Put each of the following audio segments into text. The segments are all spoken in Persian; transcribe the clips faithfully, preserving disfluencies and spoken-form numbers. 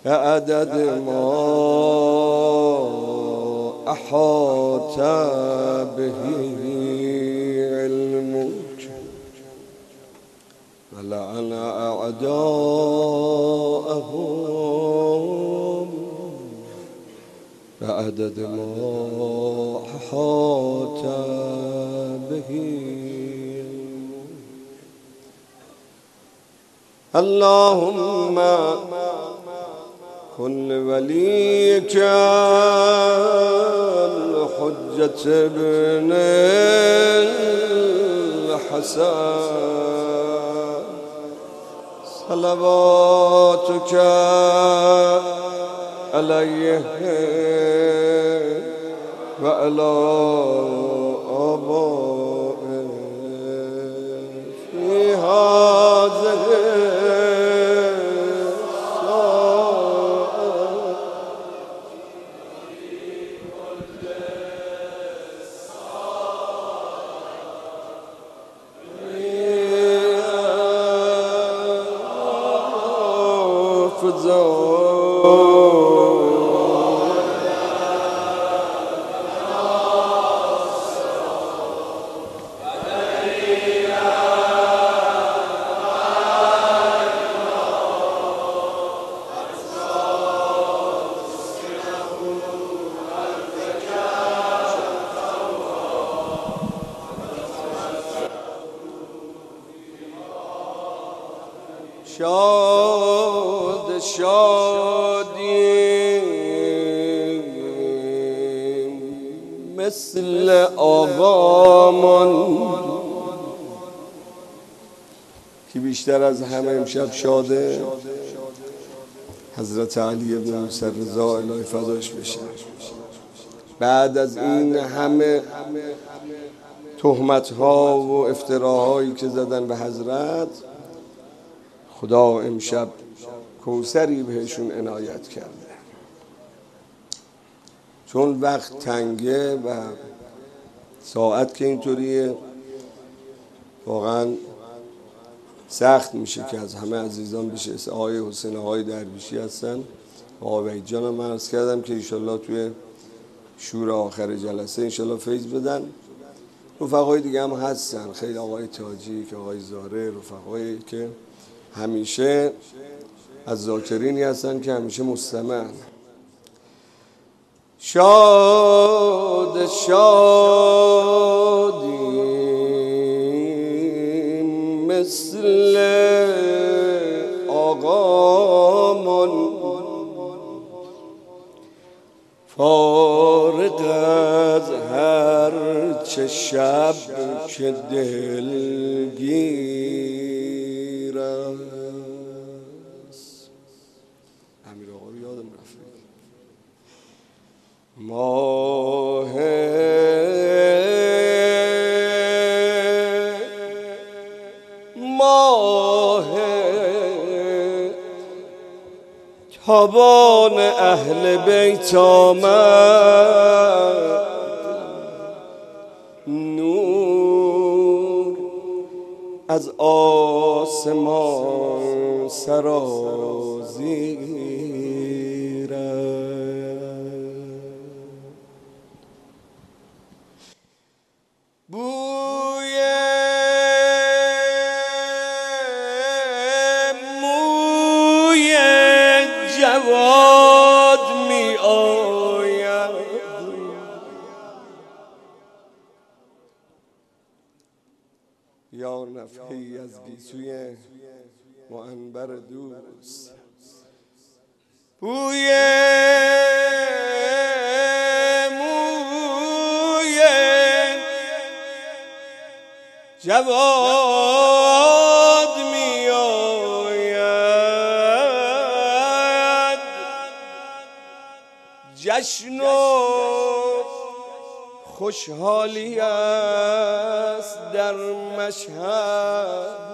عدد ما احاط به علمك ولعن اعداءهم بعدد ما احاط به. اللهم كن وليك الحجة ابن الحسن صلواتك عليه وعلى آبائه في هذه شاد شادی مثل آقامان که بیشتر از همه امشب شاده حضرت علی بن موسی رضا الهی فداش بشه. بعد از این همه تهمت ها و افتراهایی که زدن به حضرت، خدا امشب کوثری بهشون عنایت کرده. چون وقت تنگه و ساعت که اینطوریه، واقعا سخت میشه که از همه عزیزان بشه. آقای حسین آقای درویشی هستن، آقای وحید جانم من عرض کردم که انشالله توی شور آخر جلسه انشالله فیض بدن. رفقای دیگه هم هستن، خیلی آقای تاجی که آقای زاره، رفقایی که همیشه از ذاکرینی هستن که همیشه مستمعن. شاد شادی مثل آقامان فارغ از هر چه شب که دلگیر است. امیر آقا رو یادم رفت. ماه ماه تابان اهل بیت آمد، نور از آسمان سرازیر بوی موی جواد می آید، یا نفحه‌ای از گیسوی معنبر دوست. بوی موی جواد می آید، جشن و خوشحالی است در مشهد.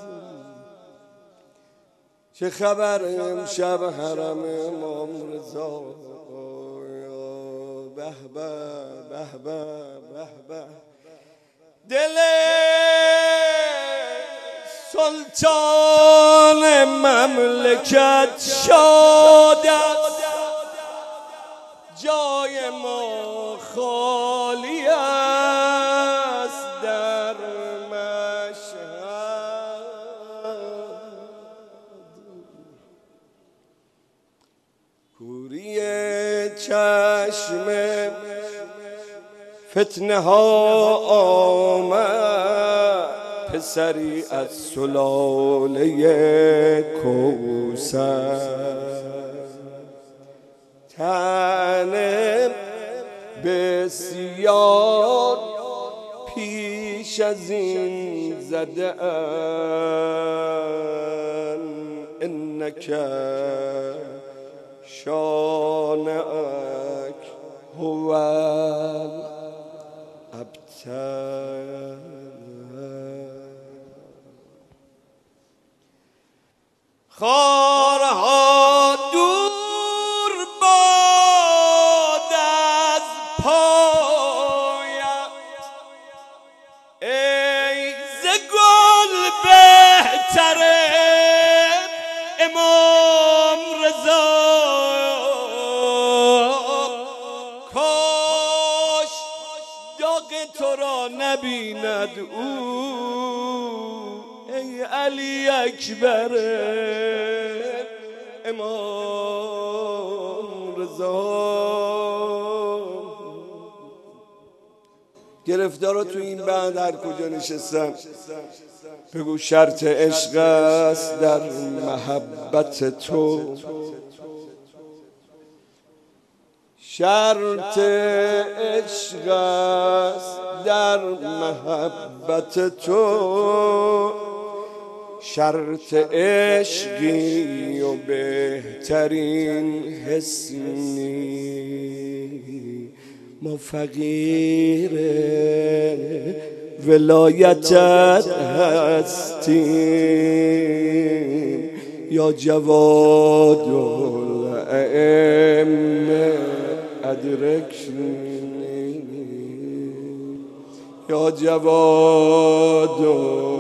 چه خبر امشب حرم امام رضا، به به به به به به. دل سلطان مملکت شاد است، جای ما خالی است در مشهد. کوری چشم فتنه ها آمد، پسری از سلاله کوثر، تن بسیار پیش از این زده اند، انک شانئک هو الابتر. خارها دور باد از پایت، ای ز گل بهتره امام رضا. کاش داغ تو را نبیند او، ای علی اکبر امام رضا. گرفتارا تو این بند هر کجا نشستن بگو شرط عشق است در محبت تو، شرط عشق است در محبت تو، شرط عشقی و بهترین حسنی، ما فقیر ولایتت هستیم یا جواد الائمه ادرکنی، یا جواد.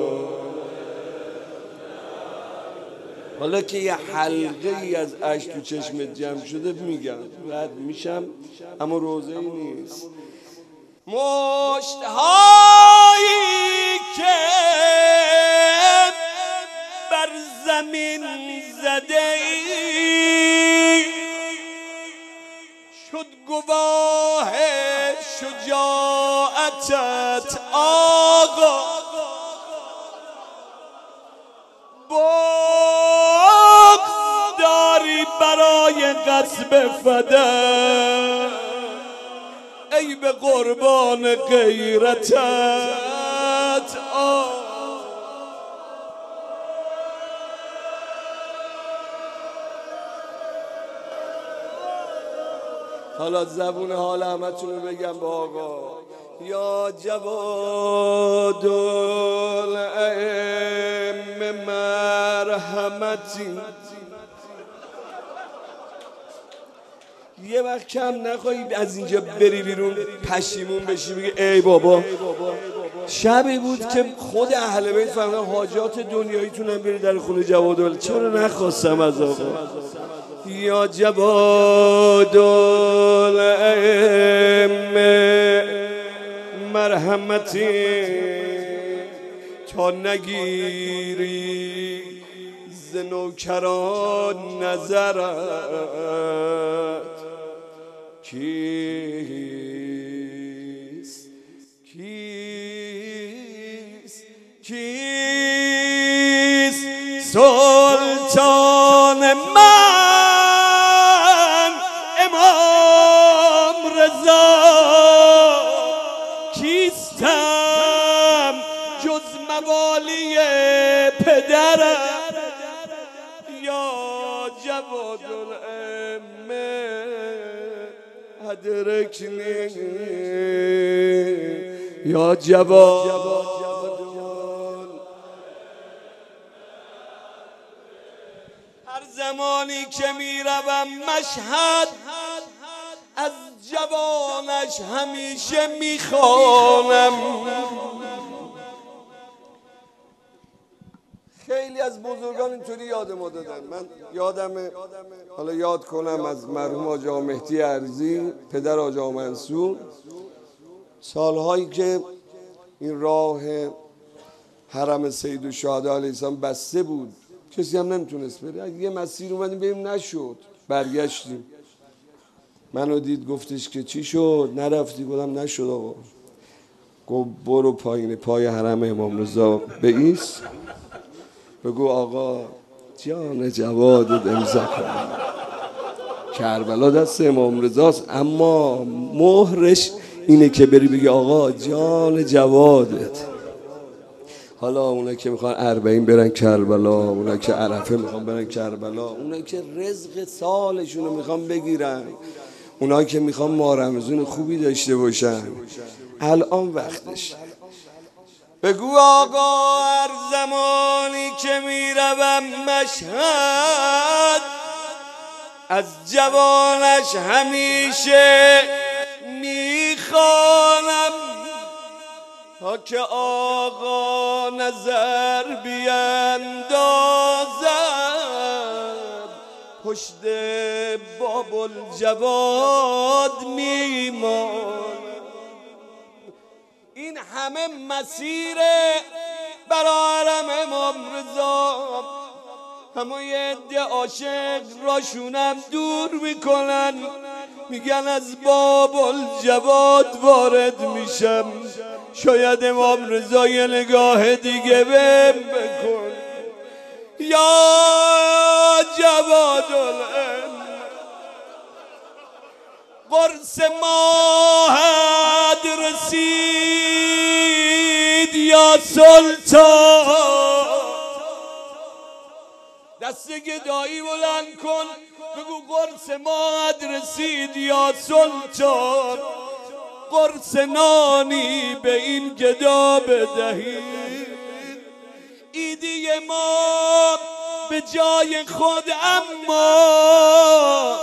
حالا که یه حلقه ای از اشک تو چشمت جمع شده میگم رد میشم، اما روزه ای نیست. مشت هایی که بر زمین زده ای شد گواه شجاعتت آقا، بغض داری برای غصب فدا، ای به قربان غیرتت آ. حالا زبون حال همتون رو بگم با آقا. یا جواد الائمه مرحمتی، یه وقت کم نخواهی از اینجا بری بیرون پشیمون بشی بگی ای بابا شبی بود که خود اهل بیت فرمودن حاجات دنیاییتون هم بری در خونه جواد الائمه، چرا نخواستم از آقا. یا جواد الائمه مرحمتی، تا نگیری ز نوکران نظرت، کیست کیست کیست سلطان من امام رضا، کیستم جز موالی پدرم، یا جواد الائمه ادرکنی، یا جواد. هر زمانی که میروم مشهد از جوانش همیشه میخوانم، خیلی از بزرگان اینطوری یاد ما دادن. من یادم، حالا یاد کنم از مرحوم حاج آقا مهدی ارزی، پدر حاج آقا منصور، سالهایی که این راه حرم سیدالشهدا علیه السلام بسته بود، کسی هم نمیتونست بره. یه مسیر اومدیم بریم نشد، برگشتیم. منو دید گفتش که چی شد نرفتی؟ گفتم نشد آقا. گفت برو پایین پای حرم امام رضا بایست، بگو آقا جان جوادت امضا کن. کربلا دست امام رضاست، اما مهرش اینه که بری بگی آقا جان جوادت. حالا اونا که میخوان اربعین برن کربلا، اونا که عرفه میخوان برن کربلا، اونا که رزق سالشون رو میخوان بگیرن، اونا که میخوان ماه رمضان خوبی داشته باشن، الان وقتش. بگو آقا هر زمانی که میروم مشهد، از جوانش همیشه میخوانم تا که آقا نظر بیندازد، پشت باب الجواد میمانم. این همه مسیر برای حرم امام رضا، همه یه عده عاشق راشونم دور میکنن، میگن از باب الجواد وارد میشم، شاید امام رضا یه نگاه دیگه بهم بکن. یا جواد العلم قرص ماهت رسید یا سلطان. دست گدایی بلند کن بگو قرص ماهت رسید یا سلطان، قرص نانی به این گدا بدهید. ایدی ما به جای خود اما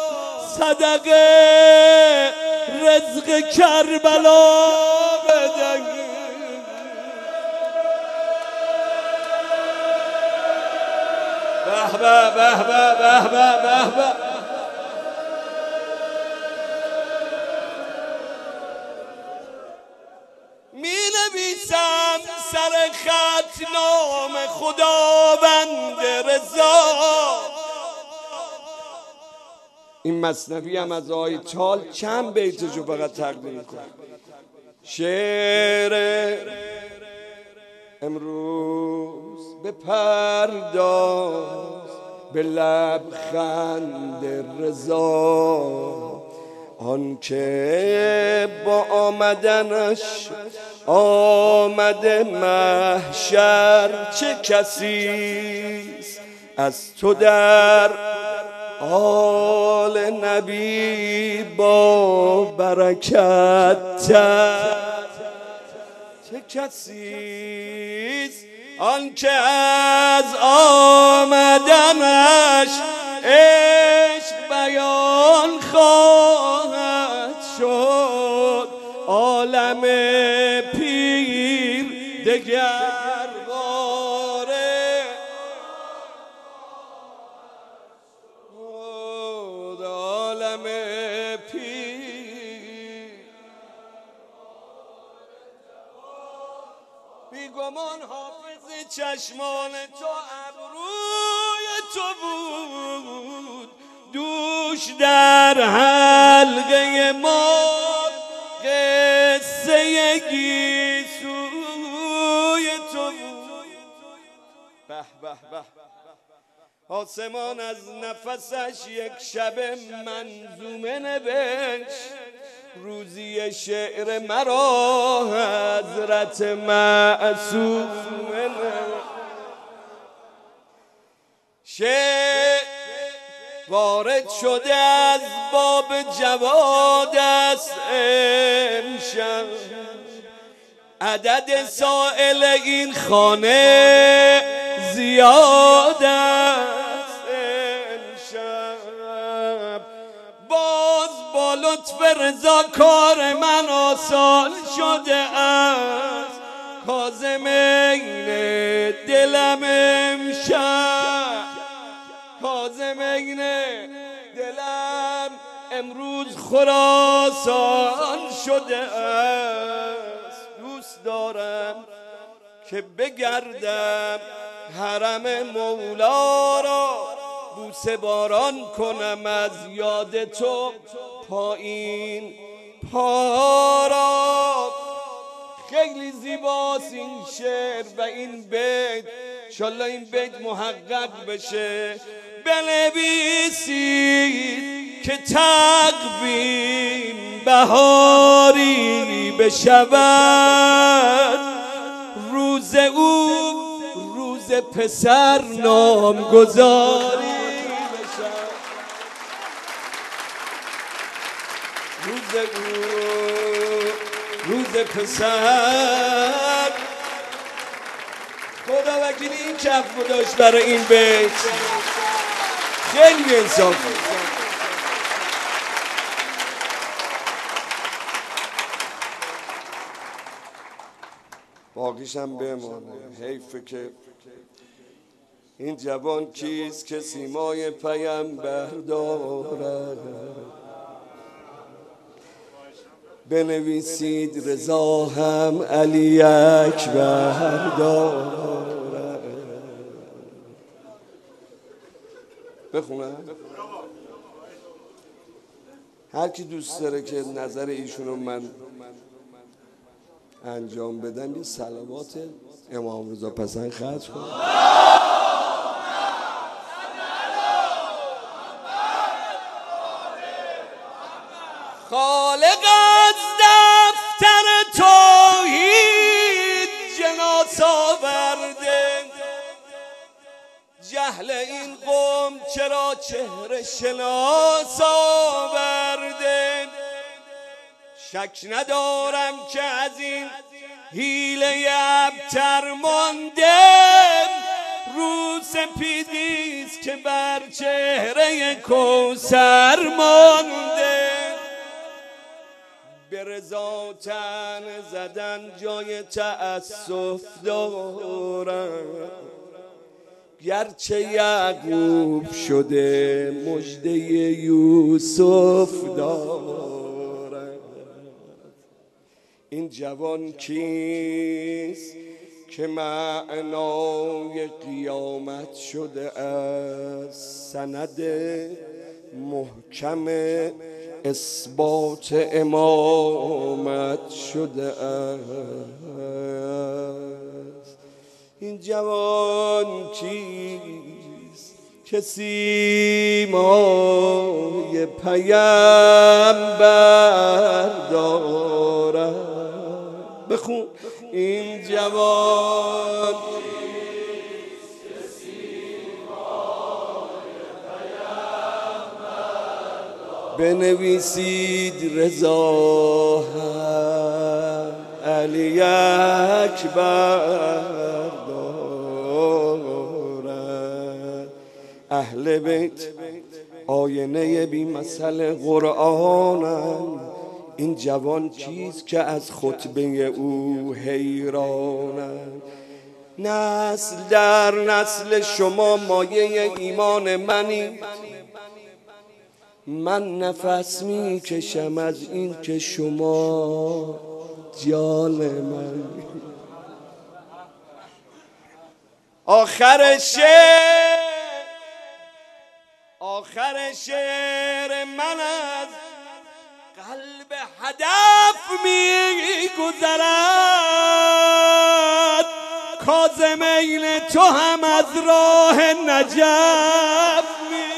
صدقه رزق کربلا بدهید. به به به به به به به. می نویسم سر خط نام خداوند رضا. این مثنوی هم از آقای چال چند بیتشو فقط تقدیم کنم. شعر امروز به پرداز به لبخند رضا، آن که با آمدنش آمده محشر، چه کسیست از تو در آل نبی با برکت تر، چه کسیست آن که از آمدنش عشق بیان خواهد شد. عالم پیر دگر باره، عالم پیر بیگمان حافظ چشمان تو ابروی تو بود، دوش در حلقه ما قصه گیسوی تو بود. به به به. آسمان از نفسش یک شب منظومه نوشت، روزی شعر مرا حضرت معصومه نوشت. شعر وارد شده از باب جواد است امشب، عدد سائل این خانه زیاد است امشب. باز با لطف رضا کار من آسان شده است، کاظمین دلم امشب، کاظمین دلم امروز خراسان شده است. دوست دارم که بگردم حرم مولا را، بوسه باران کنم از یاد تو پایین پا را. خیلی زیباست این شعر و این بیت، انشالله این بیت محقق بشه. بنویسید که تقویم بهاری بشود، روز او روز پسر نامگذاری بشود، روز او روز پسر. خدا وکیلی این کف گذاشت برای این بیت، خیلی انصافی. باقیشم بمانه. حیفه که این جوان کیست که سیمای پیمبر دارد. بنویسید رضا هم علی اکبر دارد. بخونم؟ هر کی دوست داره که نظر ایشونو من انجام بدم یه صلوات امام رضا پسند خرج کنم. خالق از دفتر توحید جناس آورده، جهل این قوم چرا چهره شناس آورده. شک ندارم که از این حیله ابتر مانده، رو سپیدیست که بر چهره کوثر مانده. به رضا تن زدن جای تأسف دارم، گرچه یعقوب شده مژده یوسف دارد. این جوان کیست که معنای قیامت شده است، سند محکم اثبات امامت شده است. این جوان کیست که سیمای پیمبر دارد. بخون. این جوان بنویسید رضا علی اکبر دارد. اهل بیت آینه بی مثل قرآنم. این جوان کیست که از خطبه او حیرانم. نسل در نسل شما مایه ایمان منی، من نفس می کشم از این که شما جان من. آخر شعر آخر شعر من از قلب هدف می گذرد، کاظمین تو هم از راه نجف می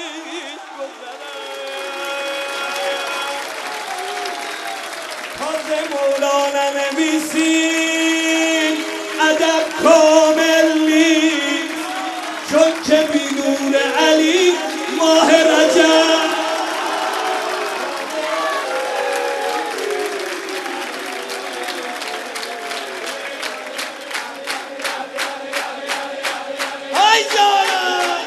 مولانا نویسین ادب کامل نیست، چون که بی نور علی ماه رجب. های جانم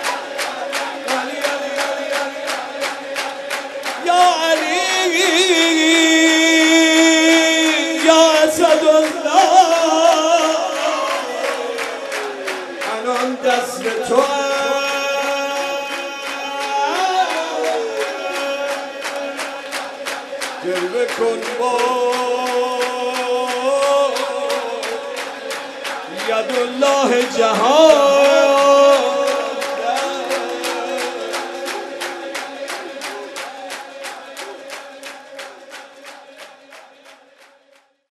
یا علی یا اسد الله جلوه کن با یدالله جهان